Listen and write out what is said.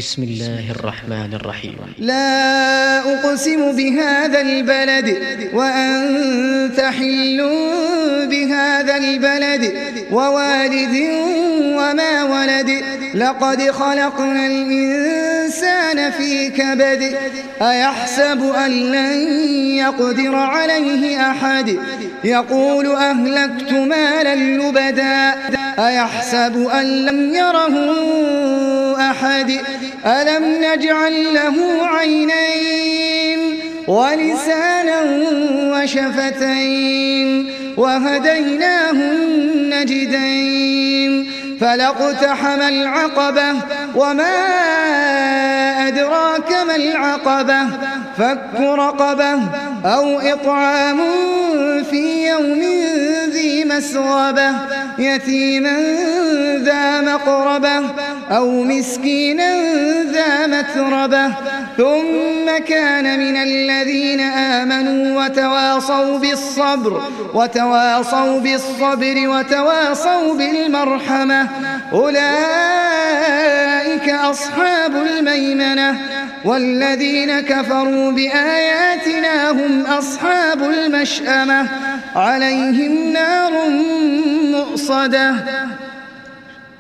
بسم الله الرحمن الرحيم. لا أقسم بهذا البلد وأنت حل بهذا البلد ووالد وما ولد لقد خلقنا الإنسان في كبد أيحسب أن لن يقدر عليه أحد يقول أهلكت مالا لبدا أيحسب أن لم يره أحد ألم نجعل له عينين ولسانا وشفتين وهديناه النجدين فلاقتحم العقبة وما أدراك ما العقبة فك رقبة أو إطعام في يوم ذي مسغبة يتيما ذا مقربة أو مسكينا ذا متربة ثم كان من الذين آمنوا وتواصوا بالصبر وتواصوا بالمرحمة أولئك أصحاب الميمنة والذين كفروا بآياتنا هم أصحاب المشأمة عليهم نار مؤصدة